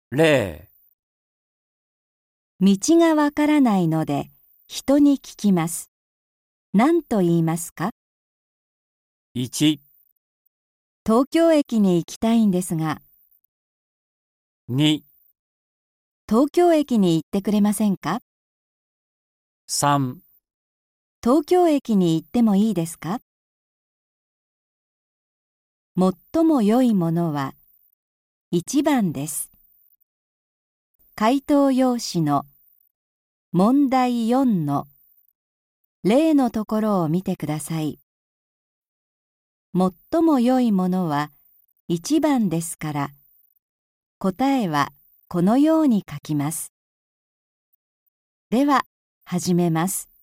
例、 道がわからないので人に聞きます。何と言いますか？ 1、 東京駅に行きたいんですが、 2、 東京駅に行ってくれませんか？ 3、 東京駅に行ってもいいですか？最も良いものは1番です。回答用紙の問題4の例のところを見てください。最も良いものは1番ですから、答えはこのように書きます。では、始めます。